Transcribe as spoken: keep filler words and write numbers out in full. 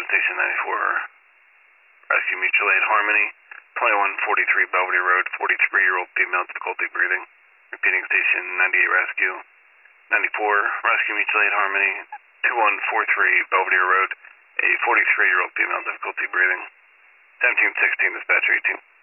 Station ninety-four, Rescue Mutual Aid Harmony, twenty-one forty-three Belvedere Road, forty-three-year-old female, difficulty breathing. Repeating Station ninety-eight Rescue, ninety-four Rescue Mutual Aid Harmony, twenty-one forty-three Belvedere Road, a forty-three-year-old female, difficulty breathing. seventeen sixteen Dispatcher eighteen.